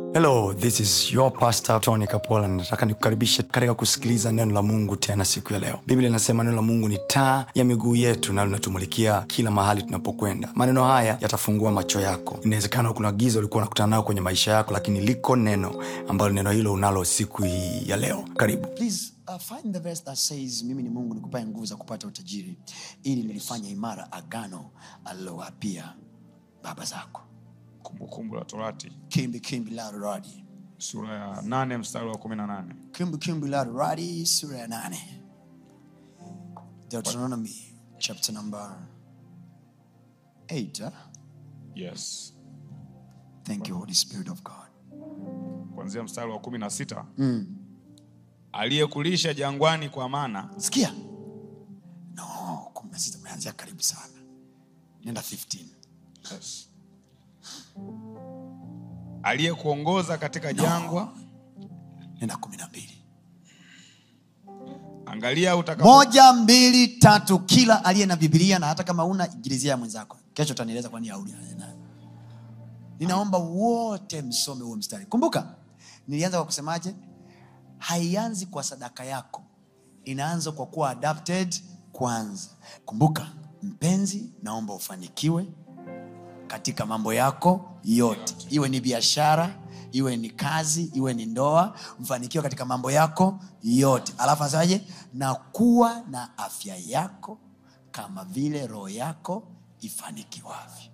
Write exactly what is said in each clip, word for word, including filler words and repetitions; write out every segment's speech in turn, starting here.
Hello, this is your pastor Tony Kapola. Nataka nikukaribishe katika kusikiliza neno la Mungu tena siku ya leo. Biblia inasema neno la Mungu ni taa ya miguu yetu na linatumulikia kila mahali tunapokwenda. Maneno haya yatafungua macho yako. Inawezekana kuna giza ulikuwa unakutana nao kwenye maisha yako, lakini liko neno ambalo neno hilo unalo siku hii ya leo. Karibu. Please uh, find the verse that says mimi ni Mungu nikupaye nguvu za kupata utajiri ili nilifanye imara agano alilowaapia baba zako. Kumbukumbu la Torati Kimbi kimbi la Torati sura ya nane mstari wa kumi na nane. Kimbi kimbi la Torati sura ya nane. Deuteronomy chapter number eight. Huh? Yes. Thank you Holy Spirit of God. Kuanzia mstari wa kumi na sita. Mm. Aliyekulisha jangwani kwa mana. Sikia. No, kumi na sita umeanzia karibu sana. Nenda fifteen. Yes. Aliyekuongoza katika jangwa. No. Nenda kumi na mbili. Angalia utakapo. Moja, mbili, tatu. Kila aliye na Biblia na hata kama una igilizia mwenzako. Kesho utanieleza kwa nini hauli. Ninaomba wote msome huo mstari. Kumbuka, nilianza kwa kusemaje? Haianzi kwa sadaka yako. Inaanza kwa kuwa adapted kwanza. Kumbuka, mpenzi, naomba ufanikiwe katika mambo yako yote. Iwe ni biashara, iwe ni kazi, iwe ni ndoa, mfanikiwe katika mambo yako yote. Alafu asaje? Na kuwa na afya yako kama vile roho yako ifanikiwavyo.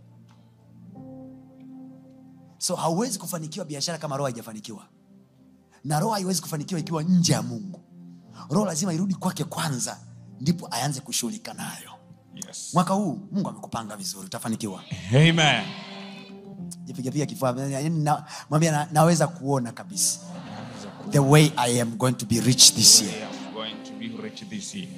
So hauwezi kufanikiwa biashara kama roho haijafanikiwa. Na roho haiwezi kufanikiwa ikiwa nje ya Mungu. Roho lazima irudi kwake kwanza, ndipo aanze kushughulika nayo. Yes. Mwaka huu Mungu amekupanga vizuri, utafanikiwa. Amen. Jipiga piga kifua, na mwambie na, naweza kuona kabisa the way I am going to be rich this year. I am going to be rich this year.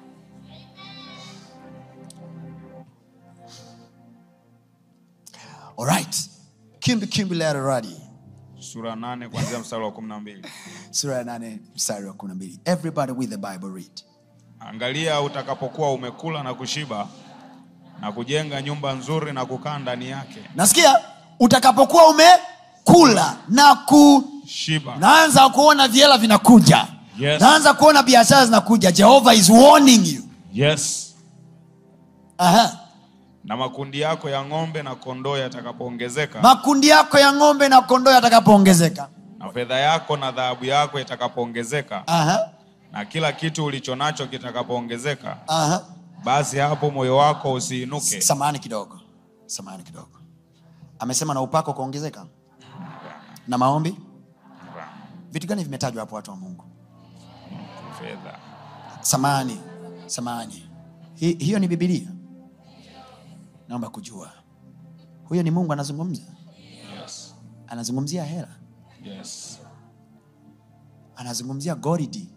All right. Kimbi kimbi la Torati. Sura nane kuanzia mstari wa kumi na mbili. Sura ya nane mstari wa kumi na mbili. Everybody with the Bible read. Angalia utakapokuwa umekula na kushiba na kujenga nyumba nzuri na kukaa ndani yake. Nasikia utakapokuwa umekula na kushiba. Naanza kuona viela vinakuja. Yes. Naanza kuona biashara zinakuja. Jehovah is warning you. Yes. Aha. Na makundi yako ya ng'ombe na kondoo yatakapoongezeka. Makundi yako ya ng'ombe na kondoo yatakapoongezeka. Na fedha yako na dhahabu yako yatakapoongezeka. Aha. Na kila kitu ulichonacho kitakapoongezeka. Aha. Basi hapo moyo wako usiinuke. Samahani kidogo. Samahani kidogo. Amesema na upako kuongezeka. Na maombi. Vitu gani vimetajwa hapo watu wa Mungu? Fedha. Samahani. Samahani. Hi, hiyo ni Biblia. Naomba kujua. Huyo ni Mungu anazungumza? Yes. Anazungumzia hela? Yes. Anazungumzia goridi?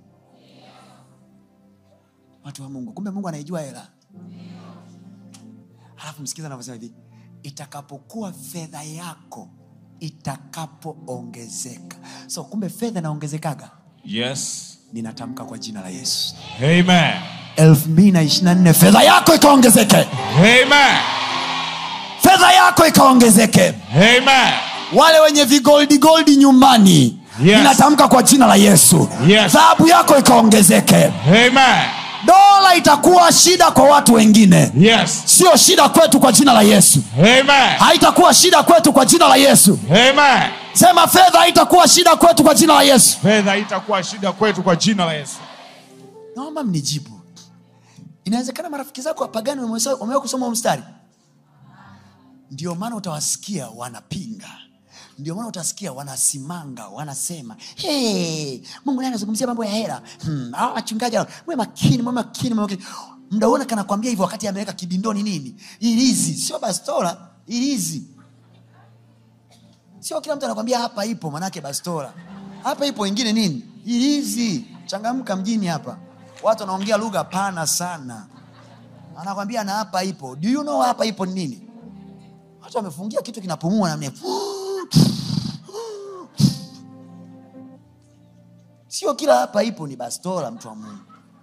Watu wa Mungu, kumbe Mungu anaijua hela. Halafu msikiza anavyosema hivi, itakapokuwa fedha yako itakapoongezeka. So kumbe fedha inaongezekaga? Yes. Ninatamka kwa jina la Yesu. Amen. elfu mbili na ishirini na nne fedha yako ikaongezeke. Amen. Fedha yako ikaongezeke. Amen. Wale wenye vigoldi goldi nyumbani, yes, ninatamka kwa jina la Yesu. Yes. Dhahabu yako ikaongezeke. Amen. Dola itakuwa shida kwa watu wengine. Yes. Sio shida kwetu kwa jina la Yesu. Amen. Haitakuwa shida kwetu kwa jina la Yesu. Amen. Sema fedha haitakuwa shida kwetu kwa jina la Yesu. Fedha haitakuwa shida kwetu kwa jina la Yesu. Naomba mnijibu. Inawezekana marafiki zako wapagani wamewahi kusoma mstari. Ndio maana utawasikia wanapinga. Ndio maana utasikia wanasimanga, wanasema, "Hey, Mungu naye anazungumzia mambo ya hela." Hmm, hao wachungaji, wewe makini, mama makini, mama makini. Mdaona kana kwambia hivyo wakati ameweka kibindoni nini? Ilizi, sio bastola, ilizi. Sio kila mtu anakuambia hapa ipo manake bastola. Hapa ipo ingine nini? Ilizi. Changamka mjini hapa. Watu wanaongea lugha pana sana. Anakuambia na hapa ipo. Do you know hapa ipo ni nini? Watu wamefungia kitu kinapumua na mne. Sio kila hapa ipo ni bastola, mtu wa Mungu.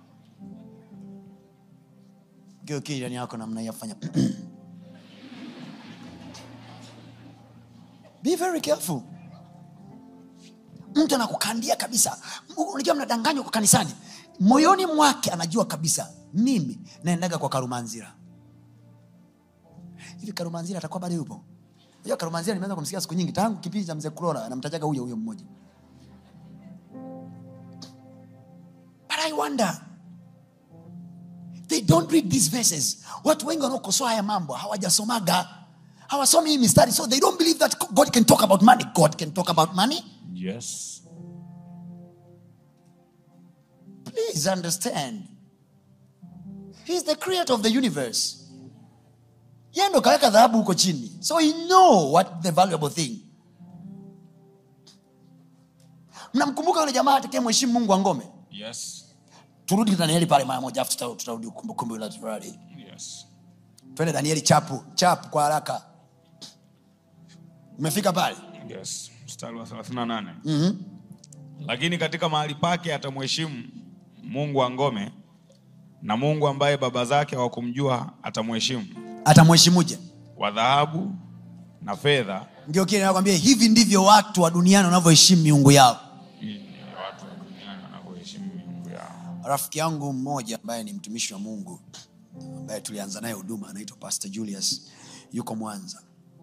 Geo kile ndani yako namna yafanya. Be very careful. Mtu anakukandia kabisa. Unajua mnadanganywa kwa kanisani. Moyoni mwake anajua kabisa, mimi naendaga kwa Karumanzira. Hivi Karumanzira atakuwa bado yupo? Unajua Karumanzira nimeanza kumsikia siku nyingi tangu kipindi cha Mzee Kulola, anamtajaga huyo huyo mmoja. But I wonder, they don't read these verses. Watu wengi wanaokosoa haya mambo hawajasomaga. Hawasomi hii mistari, so they don't believe that God can talk about money. God can talk about money? Yes. Please understand. He's the creator of the universe. Yeye ndo kaweka dhahabu huko chini. So he know what the valuable thing. Mnamkumbuka yule jamaa atakaye mheshimu Mungu wa ngome? Yes. Turudi Danieli pale mara moja, afu tutarudi kumbukumbu la Torati. Yes. Twende Danieli chapu, chapu kwa haraka. Umefika pale? Yes. Mstari wa thelathini na nane. Mhm. Lakini katika mahali pake atamheshimu Mungu wa ngome, na Mungu ambaye baba zake hawakumjua atamheshimu. Atamheshimuje? Wa dhahabu na fedha. Ndio kile nakwambia, hivi ndivyo watu wa duniani wanavyoheshimu miungu yao. Watu wa duniani wanavyoheshimu miungu yao. Rafiki yangu mmoja ambaye ni mtumishi wa Mungu, ambaye tulianza naye huduma, anaitwa Pastor Julius, yuko Mwanza.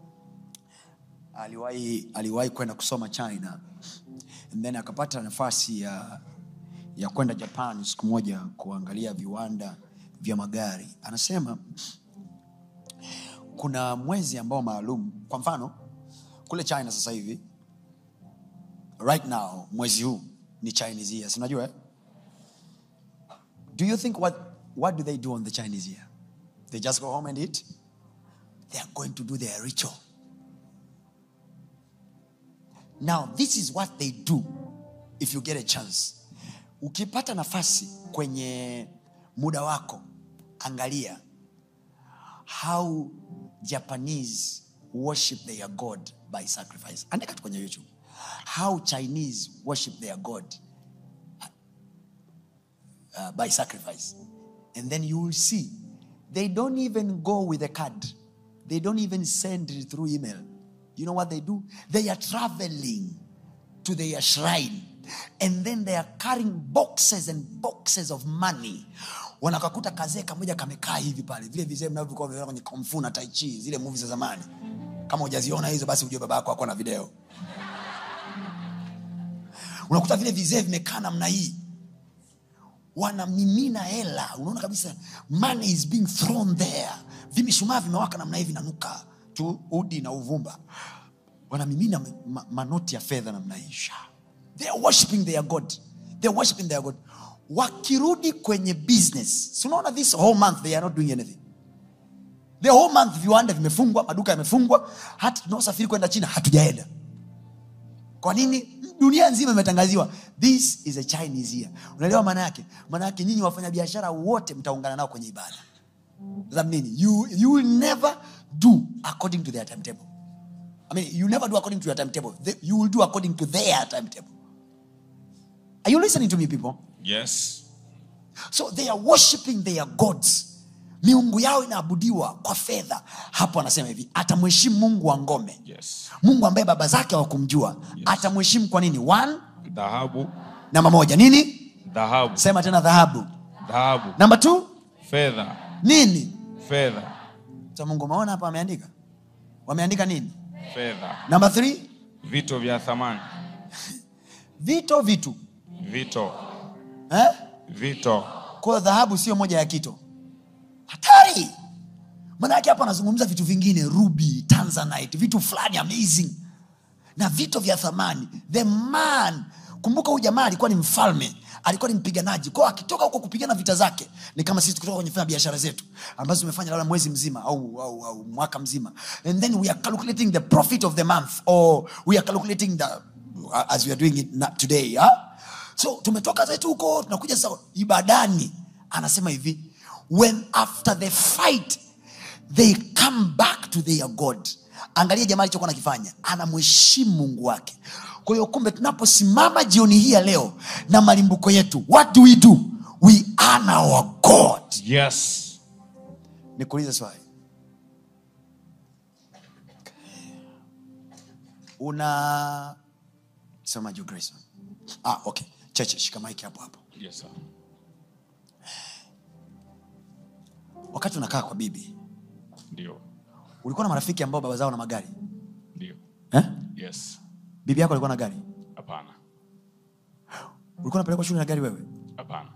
Aliwahi aliwahi kwenda kusoma China, and then akapata nafasi ya ya kwenda Japan siku moja kuangalia viwanda vya magari. Anasema kuna mwezi ambao maalum, kwa mfano kule China sasa hivi right now mwezi huu ni Chinese year, si unajua eh? Do you think what what do they do on the Chinese year? They just go home and eat? They are going to do their ritual. Now this is what they do if you get a chance. Ukipata nafasi kwenye muda wako, angalia how Japanese worship their God by sacrifice. Andika tu kwenye YouTube. How Chinese worship their God uh, by sacrifice. And then you will see they don't even go with a card. They don't even send it through email. You know what they do? They are traveling to their shrine, and then they are carrying boxes and boxes of money. Wanakakuta kazee kamoja kamekaa hivi pale, vile vizee mnavyokuwa viona kwenye Kung Fu na Tai Chi, zile movies za zamani. Kama hujaziona hizo, basi ujue baba yako ako na video. Unakuta vile vizee vimekaa namna hii, wanamimina hela. Unaona kabisa money is being thrown there. Vimishumaa vimewaka namna hivi, nanuka tu udi na uvumba. Wanamimina ma- manoti ya fedha namna hii. They are worshiping their God. They are worshiping their God. Wakirudi kwenye business, so unaona this whole month they are not doing anything. The whole month viwanda vimefungwa, maduka yamefungwa, hata tunaosafiri kwenda China hatujaenda. Kwa nini? Dunia nzima imetangaziwa this is a Chinese year. Unaelewa maana yake? Maana yake nyinyi wafanya biashara wote mtaungana nao kwenye ibada. That means you you will never do according to their timetable. I mean, you never do according to your timetable. They, you will do according to their timetable. Are you listening to me, people? Yes. So they are worshiping their gods. Miungu yao inaabudiwa kwa fedha. Hapo anasema hivi, atamheshimu Mungu wa ngome. Yes. Mungu ambaye baba zake hawakumjua. Yes. Atamheshimu kwa nini? One, dhahabu. Namba moja, nini? Dhahabu. Sema tena, dhahabu. Dhahabu. Namba two, fedha. Nini? Fedha. Sasa Mungu maona hapa ameandika. Wameandika nini? Fedha. Namba three, vito vya thamani. Vito vitu. Vito. Eh? Vito. Kwa dhahabu sio moja ya kito. Hatari. Maana yake hapa anazungumza vitu vingine, ruby, tanzanite, vitu fulani amazing. Na vito vya thamani. The man, kumbuka huyu jamaa alikuwa ni mfalme, alikuwa ni mpiganaji. Kwa akitoka huko kupigana vita zake, ni kama sisi tukitoka kwenye fanya biashara zetu ambazo tumefanya labda mwezi mzima au, au au mwaka mzima. And then we are calculating the profit of the month, or we are calculating the as we are doing it today, huh? So tumetoka zetu huko tunakuja sasa ibadani. Anasema hivi, when after the fight they come back to their God. Angalia jamaa alichokuwa anakifanya, anamheshimu Mungu wake. Kwa hiyo kumbe tunaposimama jioni hii ya leo na malimbuko yetu, what do we do? We honor our God. Yes. Nikuulize swali. Una Sema juu Grayson. Ah, okay. Cheche, shika mic hapo hapo. Yes sir. Wakati unakaa kwa bibi, Ndio. ulikuwa na marafiki ambao baba zao na magari? Ndio. Eh? Yes. Bibi yako alikuwa na gari? Hapana. Ulikuwa unapelekwa shule na gari wewe? Hapana.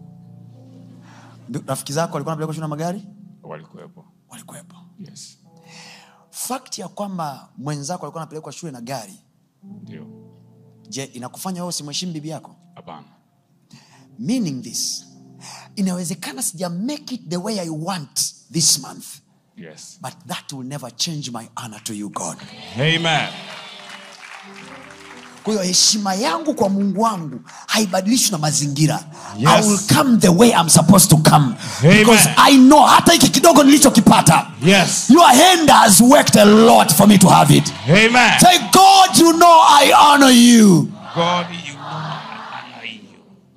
Rafiki zako walikuwa wanapelekwa shule na magari? Walikuwepo. Walikuwepo. Yes. Fact ya kwamba mwenzako alikuwa anapelekwa shule na gari, Ndio. je, inakufanya wewe usimheshimu bibi yako? Hapana. Meaning this, inawezekana sija make it the way I want this month, Yes. but that will never change my honor to you, God. Amen. Kwa hiyo heshima yangu kwa Mungu wangu haibadilishwi na mazingira. Yes. I will come the way I'm supposed to come. Amen. Because I know hata hiki kidogo nilichokipata, Yes. your hand has worked a lot for me to have it. Amen. Say, God, you know I honor you. God, you know I honor you.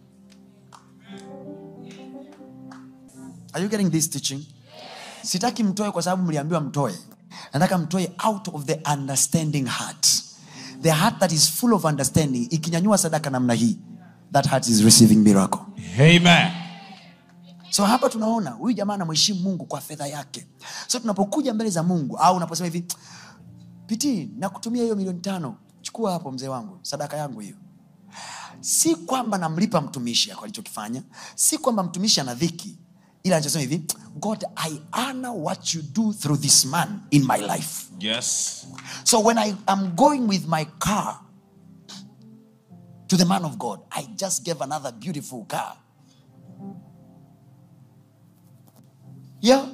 Are you getting this teaching? Sitaki mtoe kwa sababu mliambiwa mtoe. Nataka mtoe out of the understanding heart. The heart that is full of understanding. Ikinyanyua sadaka namna hii, that heart is receiving miracle. Amen. So hapa tunaona huyu jamaa anamheshimu Mungu kwa fedha yake. So tunapokuja mbele za Mungu, au unaposema hivi, Piti, nakutumia hiyo milioni tano, chukua hapo mzee wangu, sadaka yangu hiyo. Si kwamba namlipa mtumishi kwa alichokifanya, si kwamba mtumishi ana dhiki, ila anachosema hivi, God, I honor what you do through this man in my life. Yes. So when I am going with my car to the man of God, I just gave another beautiful car. Yeah.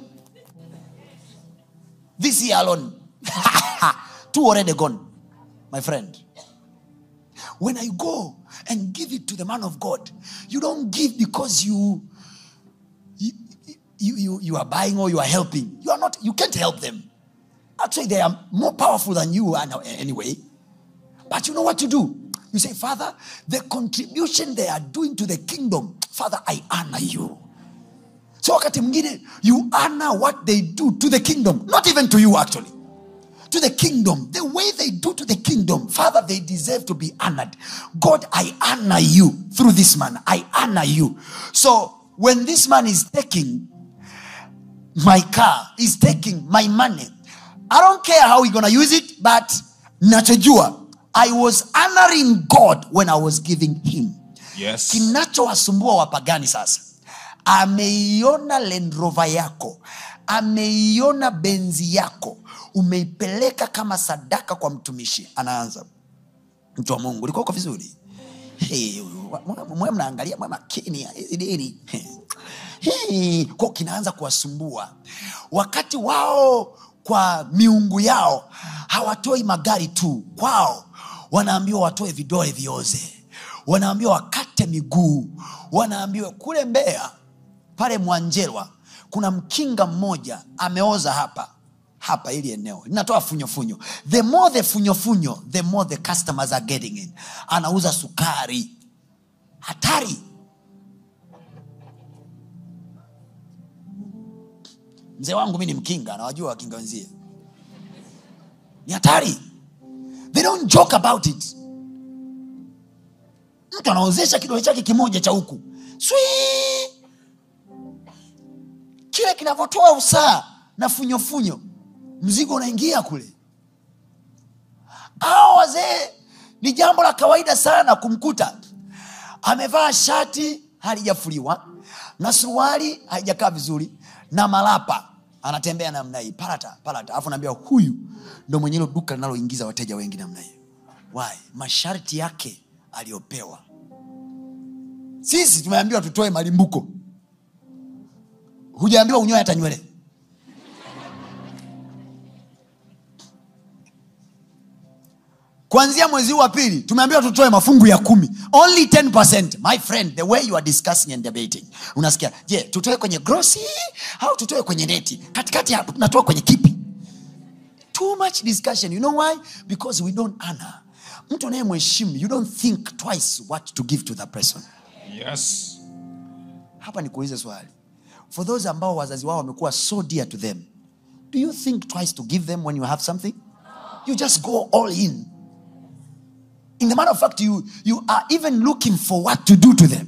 This year alone. Two already gone, my friend. When I go and give it to the man of God, you don't give because you you, you, you, you are buying or you are helping. You are not, you can't help them. Actually, they are more powerful than you are anyway. But you know what to do? You say, Father, the contribution they are doing to the kingdom, Father, I honor you. So wakati mwingine, you honor what they do to the kingdom. Not even to you actually. To the kingdom. The way they do to the kingdom, Father, they deserve to be honored. God, I honor you through this man. I honor you. So when this man is taking my car, is taking my money, I don't care how he's going to use it, but nachojua, I was honoring God when I was giving him. Yes. Kinachowasumbua wapagani sasa, ameiona Land Rover yako, ameiona Benzi yako, umeipeleka kama sadaka kwa mtumishi. Anaanza, mtu wa Mungu, liko uko vizuri? Hey, mwe mnaangalia mwe makini ideni. Hey, kwa kinaanza kuwasumbua. Wakati wao kwa miungu yao hawatoi magari tu, kwao wanaambiwa watoe vidole vioze, wanaambiwa wakate miguu, wanaambiwa kule Mbeya pale Mwanjelwa kuna mkinga mmoja ameoza hapa hapa ili eneo linatoa funyo funyo. The more the funyo funyo, the more the customers are getting in. Anauza sukari hatari. Mzee wangu mimi ni mkinga, na wajua wakinga wenzie ni hatari. They don't joke about it. Mtu anaozesha kidole chake kimoja cha huku, Swii! Kile kinavotoa usaa na funyo funyo, mzigo unaingia kule. Hao wazee ni jambo la kawaida sana kumkuta amevaa shati halijafuliwa na suruali haijakaa vizuri na malapa, anatembea namna hii, palata palata, afu naambia huyu ndo mwenye hilo duka linaloingiza wateja wengi namna hii. Why? Masharti yake aliopewa. Sisi tumeambiwa tutoe malimbuko, hujaambiwa unyoe hata nywele. Kuanzia mwezi wa pili tumeambiwa tutoe mafungu ya kumi, only ten percent. My friend, the way you are discussing and debating, unasikia, je, yeah, tutoe kwenye gross au tutoe kwenye neti? Katikati hapo tunatoa kwenye kipi? Too much discussion. You know why? Because we don't honor. Mtu anayemheshimu, you don't think twice what to give to that person. Yes. Hapa nikuulize swali. For those ambao wazazi wao wamekuwa so dear to them, do you think twice to give them when you have something? You just go all in. In the matter of fact, you, you are even looking for what to do to them.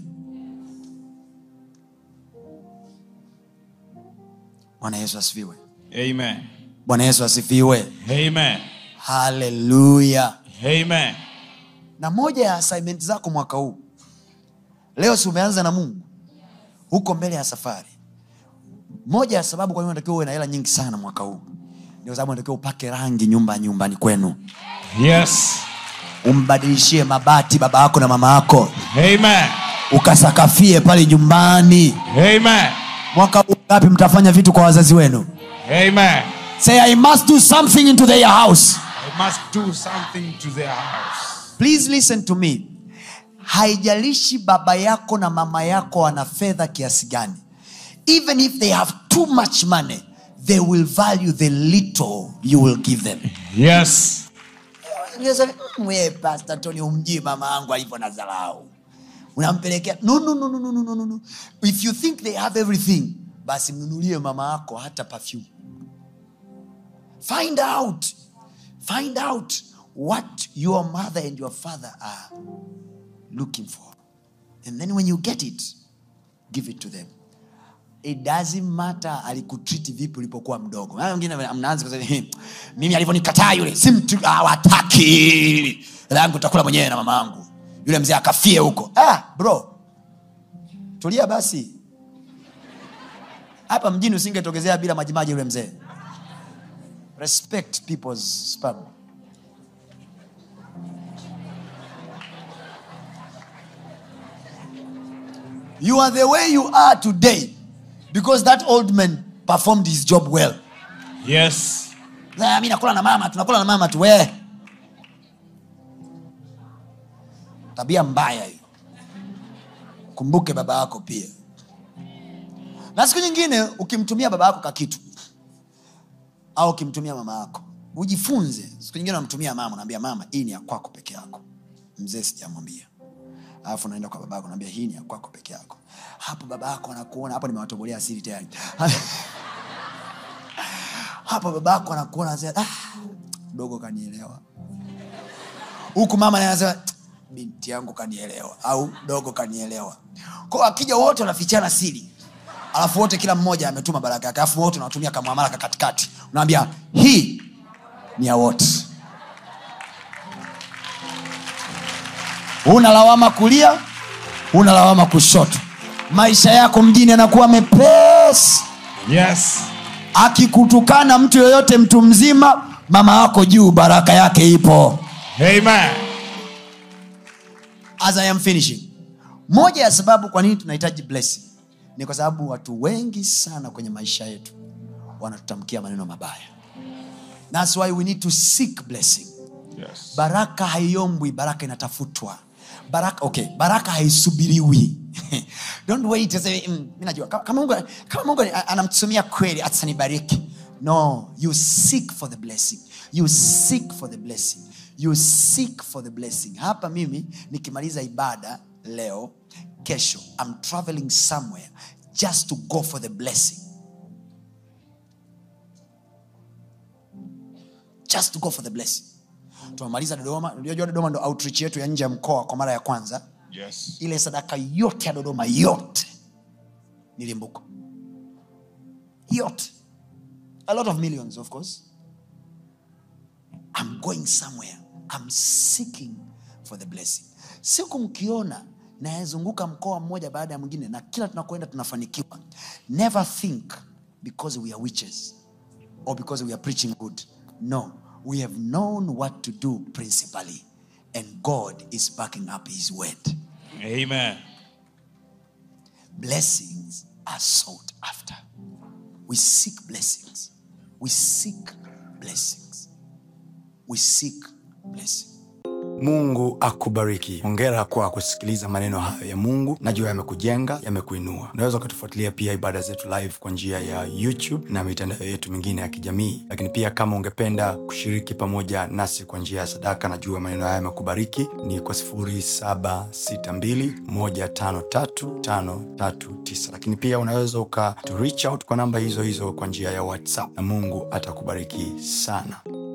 Bwana Yesu asifiwe. Amen. Bwana Yesu asifiwe. Amen. Hallelujah. Amen. Na moja ya assignment zako mwaka huu, leo si umeanza na Mungu, huko mbele ya safari, moja ya sababu kwa nini unatakiwa uwe na hela nyingi sana mwaka huu ni kwa sababu unatakiwa upake rangi nyumba nyumbani kwenu. Yes. Umbadilishie mabati baba yako na mama yako. Amen. Ukasakafie pale nyumbani. Amen. Mwaka huu ngapi mtafanya vitu kwa wazazi wenu? Amen. Say, I must do something into their house. I must do something to their house. Please listen to me. Haijalishi baba yako na mama yako wana fedha kiasi gani, even if they have too much money, they will value the little you will give them. Yes. Mwe Pastor Tony umjii mama yangu alivyo na dharau, unampelekea. No, no, no, no, no, no, no. If you think they have everything, basi mnunulie mama yako hata perfume. Find out. Find out what your mother and your father are looking for. And then when you get it, give it to them. It doesn't matter alikutreat vipi ulipokuwa mdogo. Na wengine mnaanza kusema mimi alivyonikataa yule, si mtu hawataki. Langu utakula mwenyewe na mama yangu. Yule mzee akafie huko. Ah, bro. Tulia basi. Hapa mjini usingetokezea bila majimaji yule mzee. Respect people's sperm. You are the way you are today because that old man performed his job well. Yes. Mimi nakula na mama, tunakula na mama tu we. Tabia mbaya hiyo. Kumbuke baba yako pia. Na siku nyingine ukimtumia baba yako ka kitu au ukimtumia mama yako, ujifunze. Siku nyingine unamtumia mama, unaambia mama, hii ni ya kwako peke yako. Mzee sijamwambia. Alafu unaenda kwa babako unaambia hii ni ya kwako peke yako. Hapo babako anakuona, hapo nimewatobolea siri tayari. Hapo babako anakuona anasema ah, dogo kanielewa. Huku mama anasema binti yangu kanielewa au dogo kanielewa. Kwa akija wote wanafichana siri. Alafu wote kila mmoja ametuma baraka yake. Alafu wote wanatumia kama muamala katikati. Unaambia hii ni ya wote. Una lawama kulia, una lawama kushoto. Maisha yako mjini yanakuwa mepesi. Yes. Akikutukana mtu yoyote, mtu mzima, mama yako juu, baraka yake ipo. Amen. As I am finishing, moja ya sababu kwa nini tunahitaji blessing ni kwa sababu watu wengi sana kwenye maisha yetu wanatutamkia maneno mabaya. That's why we need to seek blessing. Yes. Baraka haiombwi, baraka inatafutwa. Baraka, okay, baraka haisubiriwi. Don't wait to say mimi najua kama Mungu kama Mungu anamtumia kweli atanibariki. No, you seek for the blessing. You seek for the blessing. You seek for the blessing. Hapa mimi nikimaliza ibada leo, kesho I'm traveling somewhere just to go for the blessing. Just to go for the blessing. Tumemaliza Dodoma. Unajua Dodoma ndo outreach yetu ya nje ya mkoa kwa mara ya kwanza. Yes. Ile sadaka yote ya Dodoma yote nilimbuko. Yote. A lot of millions, of course. I'm going somewhere. I'm seeking for the blessing. Siku mkiona naezunguka mkoa mmoja baada ya mwingine na kila tunakoenda tunafanikiwa, never think because we are witches or because we are preaching good. No, we have known what to do principally, and God is backing up his word. Amen. Blessings are sought after. We seek blessings. We seek blessings. We seek blessings. Mungu akubariki. Hongera kwa kusikiliza maneno hayo ya Mungu. Najua yamekujenga, yamekuinua. Unaweza kutufuatilia pia ibada zetu live kwa njia ya YouTube na mitandao yetu mingine ya kijamii. Lakini pia kama ungependa kushiriki pamoja nasi kwa njia ya sadaka, najua maneno haya yamekubariki, ni kwa sifuri saba sita mbili moja tano tatu tano tatu tisa. Lakini pia unaweza uka to reach out kwa namba hizo hizo kwa njia ya WhatsApp, na Mungu atakubariki sana.